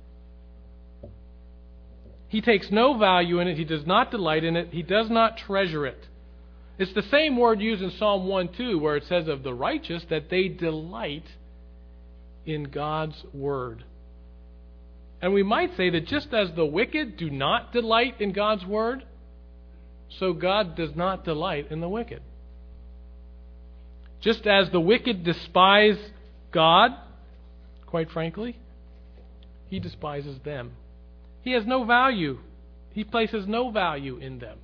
He takes no value in it. He does not delight in it. He does not treasure it. It's the same word used in Psalm one two where it says of the righteous that they delight in God's word. And we might say that just as the wicked do not delight in God's word, so God does not delight in the wicked. Just as the wicked despise God, quite frankly, he despises them. He has no value. He places no value in them.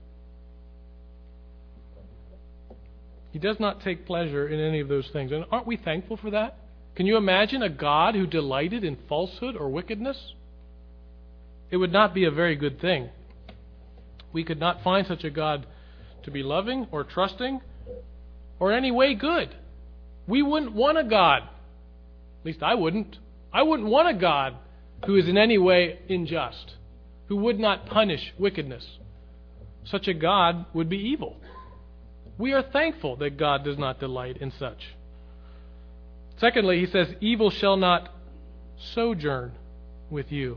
He does not take pleasure in any of those things. And aren't we thankful for that? Can you imagine a God who delighted in falsehood or wickedness? It would not be a very good thing. We could not find such a God to be loving or trusting or in any way good. We wouldn't want a God. At least I wouldn't. I wouldn't want a God who is in any way unjust, who would not punish wickedness. Such a God would be evil. We are thankful that God does not delight in such. Secondly, he says, evil shall not sojourn with you.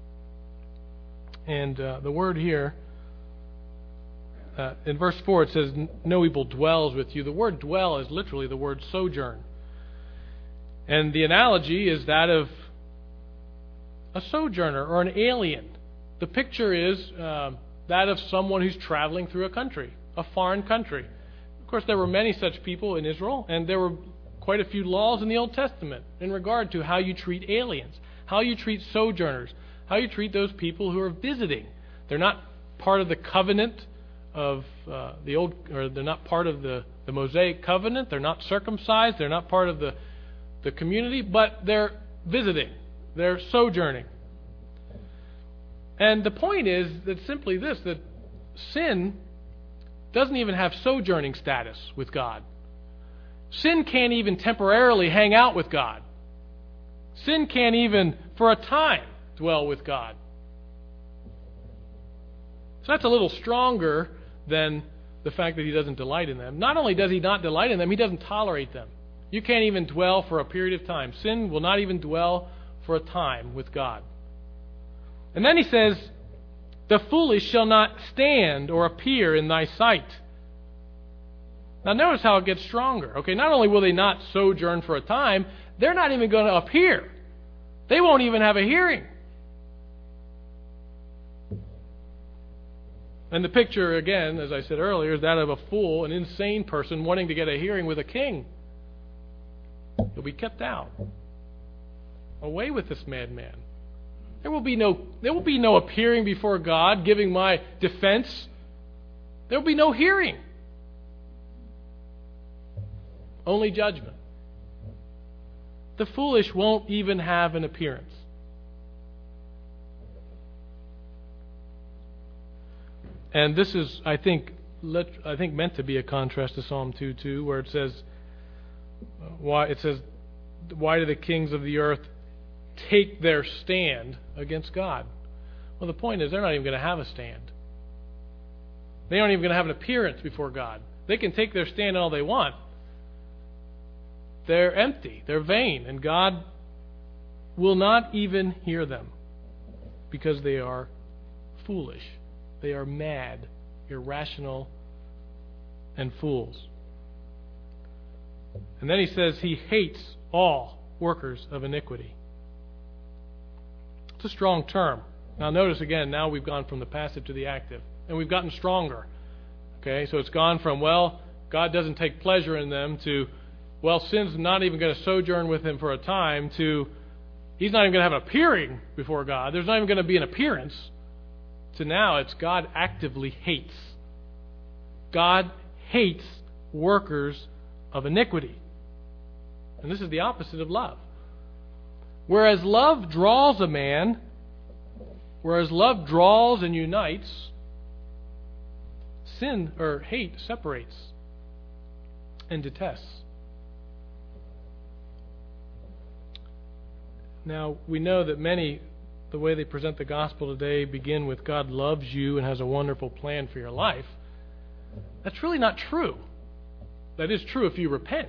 And uh, the word here, uh, in verse four, it says, no evil dwells with you. The word dwell is literally the word sojourn. And the analogy is that of a sojourner or an alien. The picture is uh, that of someone who's traveling through a country, a foreign country. Of course, there were many such people in Israel, and there were quite a few laws in the Old Testament in regard to how you treat aliens, how you treat sojourners, how you treat those people who are visiting. They're not part of the covenant of uh, the old, or they're not part of the, the Mosaic covenant. They're not circumcised. They're not part of the, the community, but they're visiting. They're sojourning. And the point is that simply this, that sin doesn't even have sojourning status with God. Sin can't even temporarily hang out with God. Sin can't even, for a time, dwell with God. So that's a little stronger than the fact that he doesn't delight in them. Not only does he not delight in them, he doesn't tolerate them. You can't even dwell for a period of time. Sin will not even dwell for a time with God. And then he says, the foolish shall not stand or appear in thy sight. Now notice how it gets stronger. Okay, not only will they not sojourn for a time, they're not even going to appear. They won't even have a hearing. And the picture, again, as I said earlier, is that of a fool, an insane person wanting to get a hearing with a king. He'll be kept out. Away with this madman. There will be no there will be no appearing before God, giving my defense. There will be no hearing. Only judgment. The foolish won't even have an appearance. And this is, I think, let, I think meant to be a contrast to Psalm two two, where it says, uh, why it says, why do the kings of the earth take their stand against God? Well, the point is, they're not even going to have a stand. They aren't even going to have an appearance before God. They can take their stand all they want. They're empty. They're vain. And God will not even hear them because they are foolish. They are mad, irrational, and fools. And then he says he hates all workers of iniquity. It's a strong term. Now notice again, now we've gone from the passive to the active. And we've gotten stronger. Okay, so it's gone from, well, God doesn't take pleasure in them, to, well, sin's not even going to sojourn with him for a time, to, he's not even going to have an appearing before God. There's not even going to be an appearance. To now it's God actively hates. God hates workers of iniquity. And this is the opposite of love. Whereas love draws a man, whereas love draws and unites, sin or hate separates and detests. Now, we know that many, the way they present the gospel today, begin with God loves you and has a wonderful plan for your life. That's really not true. That is true if you repent.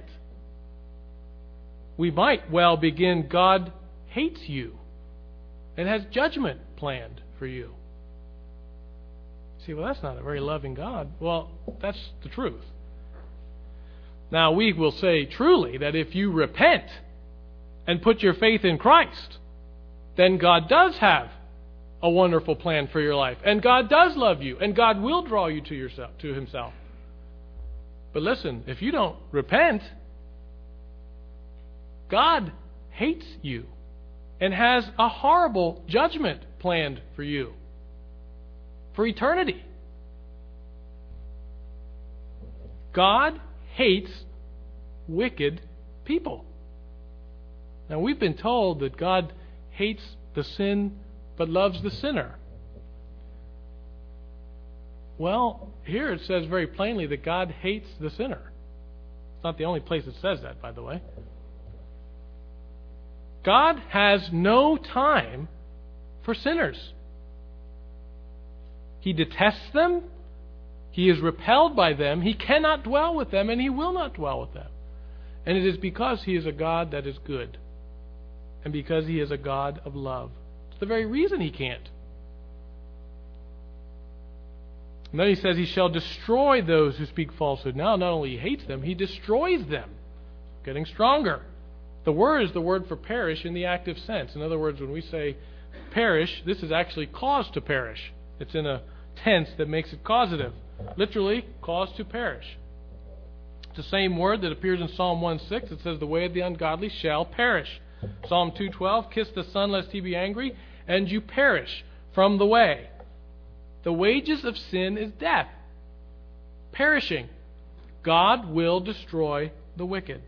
We might well begin, God hates you and has judgment planned for you. See, well, that's not a very loving God. Well, that's the truth. Now, we will say truly that if you repent and put your faith in Christ, then God does have a wonderful plan for your life. And God does love you. And God will draw you to yourself, to himself. But listen, if you don't repent, God hates you and has a horrible judgment planned for you for eternity. God hates wicked people. Now, we've been told that God hates the sin but loves the sinner. Well, here it says very plainly that God hates the sinner. It's not the only place it says that, by the way. God has no time for sinners. He detests them. He is repelled by them. He cannot dwell with them, and he will not dwell with them. And it is because he is a God that is good, and because he is a God of love. It's the very reason he can't. And then he says he shall destroy those who speak falsehood. Now, not only he hates them, he destroys them. Getting stronger. The word is the word for perish in the active sense. In other words, when we say perish, this is actually cause to perish. It's in a tense that makes it causative. Literally, cause to perish. It's the same word that appears in Psalm one six. It says, the way of the ungodly shall perish. Psalm two twelve, kiss the Son lest he be angry, and you perish from the way. The wages of sin is death. Perishing. God will destroy the wicked.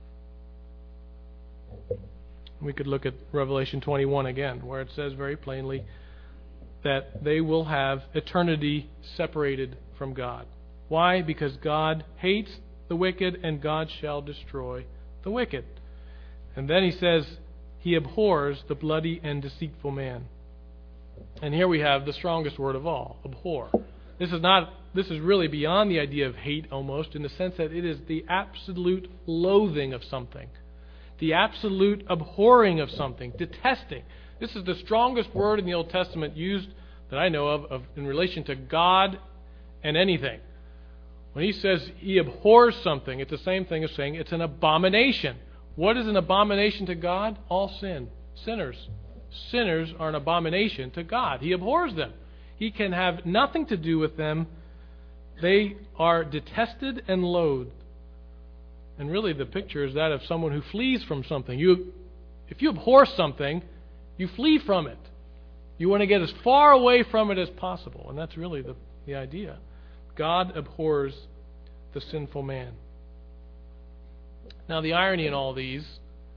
We could look at Revelation twenty-one again, where it says very plainly that they will have eternity separated from God. Why? Because God hates the wicked, and God shall destroy the wicked. And then he says he abhors the bloody and deceitful man. And here we have the strongest word of all, abhor. This is not. This is really beyond the idea of hate, almost, in the sense that it is the absolute loathing of something, the absolute abhorring of something, detesting. This is the strongest word in the Old Testament used that I know of, of in relation to God and anything. When he says he abhors something, it's the same thing as saying it's an abomination. What is an abomination to God? All sin. Sinners. Sinners are an abomination to God. He abhors them. He can have nothing to do with them. They are detested and loathed. And really the picture is that of someone who flees from something. You, if you abhor something, you flee from it. You want to get as far away from it as possible. And that's really the, the idea. God abhors the sinful man. Now the irony in all these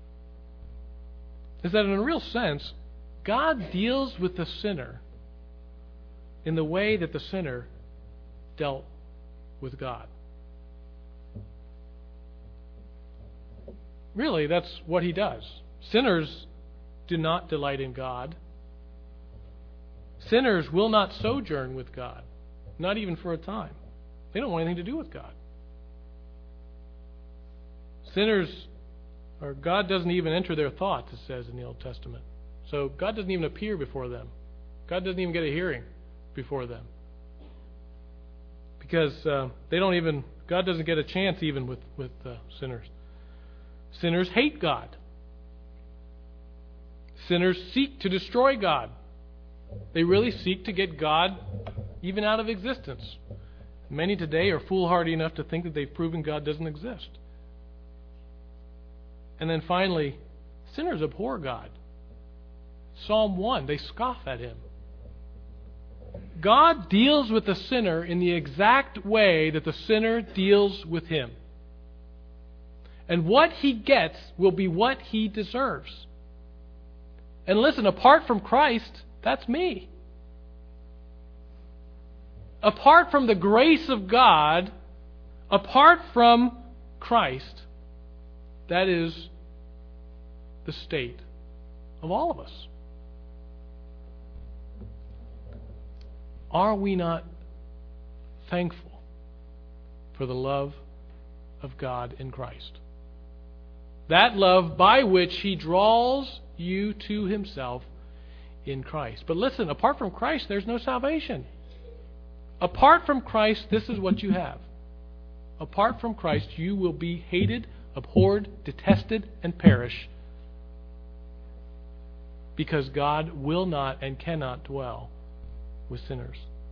is that in a real sense, God deals with the sinner in the way that the sinner dealt with God. Really, that's what he does. Sinners do not delight in God. Sinners will not sojourn with God, not even for a time. They don't want anything to do with God. Sinners, or God doesn't even enter their thoughts, it says in the Old Testament. So God doesn't even appear before them. God doesn't even get a hearing before them. Because uh, they don't even, God doesn't get a chance even with, with uh, sinners. Sinners hate God. Sinners seek to destroy God. They really seek to get God even out of existence. Many today are foolhardy enough to think that they've proven God doesn't exist. And then finally, sinners abhor God. Psalm one, they scoff at him. God deals with the sinner in the exact way that the sinner deals with him. And what he gets will be what he deserves. And listen, apart from Christ, that's me. Apart from the grace of God, apart from Christ, that is the state of all of us. Are we not thankful for the love of God in Christ? That love by which he draws you to himself in Christ. But listen, apart from Christ, there's no salvation. Apart from Christ, this is what you have. Apart from Christ, you will be hated, abhorred, detested, and perish. Because God will not and cannot dwell with sinners.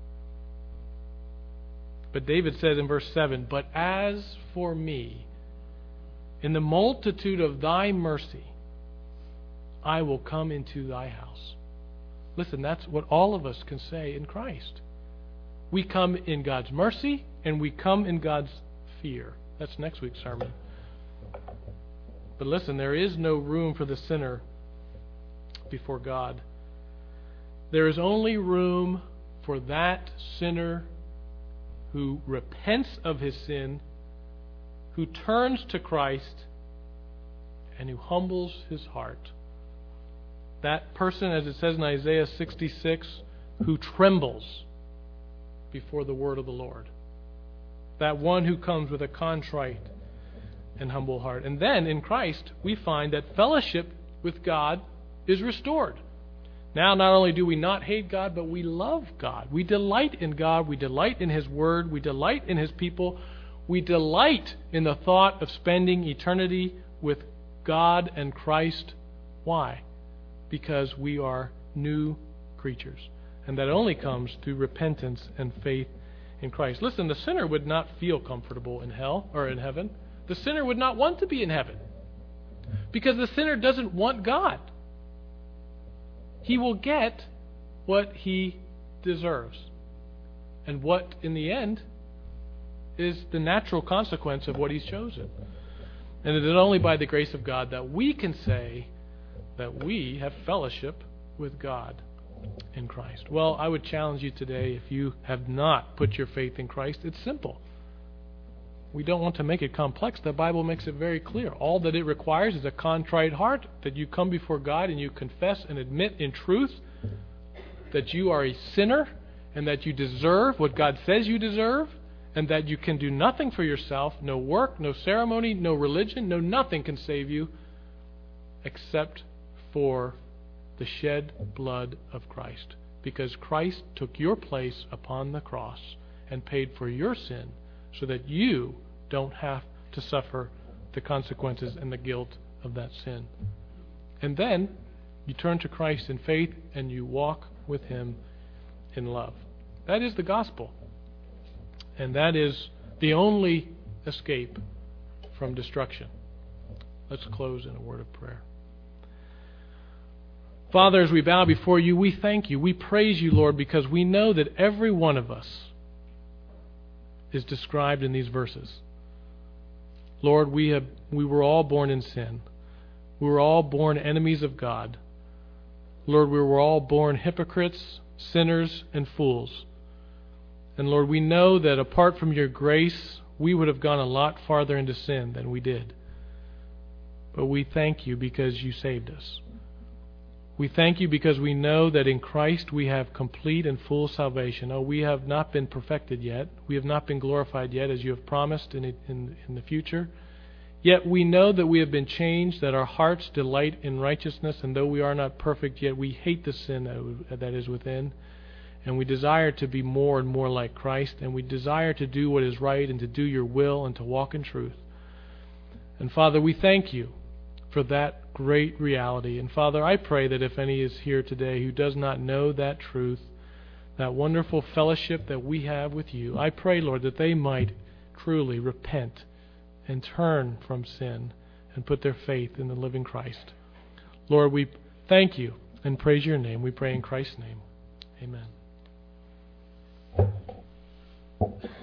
But David says in verse seven, "But as for me, in the multitude of thy mercy, I will come into thy house." Listen, that's what all of us can say in Christ. We come in God's mercy and we come in God's fear. That's next week's sermon. But listen, there is no room for the sinner before God. There is only room for that sinner who repents of his sin, who turns to Christ, and who humbles his heart. That person, as it says in Isaiah sixty-six, who trembles before the word of the Lord. That one who comes with a contrite and humble heart. And then in Christ, we find that fellowship with God is restored. Now, not only do we not hate God, but we love God. We delight in God. We delight in his word. We delight in his people. We delight in the thought of spending eternity with God and Christ. Why? Because we are new creatures. And that only comes through repentance and faith in Christ. Listen, the sinner would not feel comfortable in hell or in heaven. The sinner would not want to be in heaven. Because the sinner doesn't want God. He will get what he deserves. And what, in the end, is the natural consequence of what he's chosen. And it is only by the grace of God that we can say that we have fellowship with God in Christ. Well, I would challenge you today, if you have not put your faith in Christ, it's simple. We don't want to make it complex. The Bible makes it very clear. All that it requires is a contrite heart, that you come before God and you confess and admit in truth that you are a sinner and that you deserve what God says you deserve, and that you can do nothing for yourself, no work, no ceremony, no religion, no nothing can save you except for the shed blood of Christ. Because Christ took your place upon the cross and paid for your sin so that you don't have to suffer the consequences and the guilt of that sin. And then you turn to Christ in faith and you walk with Him in love. That is the gospel. And that is the only escape from destruction. Let's close in a word of prayer. Father, as we bow before you, we thank you. We praise you, Lord, because we know that every one of us is described in these verses. Lord, we have we were all born in sin. We were all born enemies of God. Lord, we were all born hypocrites, sinners, and fools. And Lord, we know that apart from your grace, we would have gone a lot farther into sin than we did. But we thank you because you saved us. We thank you because we know that in Christ we have complete and full salvation. Oh, we have not been perfected yet. We have not been glorified yet, as you have promised in, in, in the future. Yet we know that we have been changed, that our hearts delight in righteousness, and though we are not perfect yet, we hate the sin that, that is within. And we desire to be more and more like Christ, and we desire to do what is right and to do your will and to walk in truth. And Father, we thank you for that great reality. And Father, I pray that if any is here today who does not know that truth, that wonderful fellowship that we have with you, I pray, Lord, that they might truly repent and turn from sin and put their faith in the living Christ. Lord, we thank you and praise your name. We pray in Christ's name. Amen.